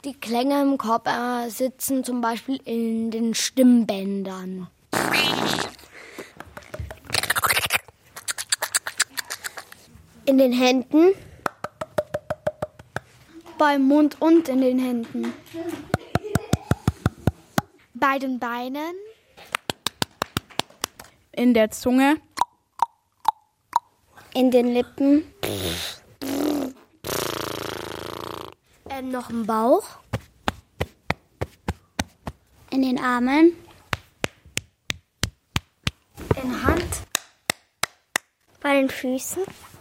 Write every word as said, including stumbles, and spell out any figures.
Die Klänge im Körper sitzen zum Beispiel in den Stimmbändern. In den Händen. Beim Mund und in den Händen. Bei den Beinen. In der Zunge. In den Lippen. Ähm, noch im Bauch. In den Armen. In der Hand. Bei den Füßen.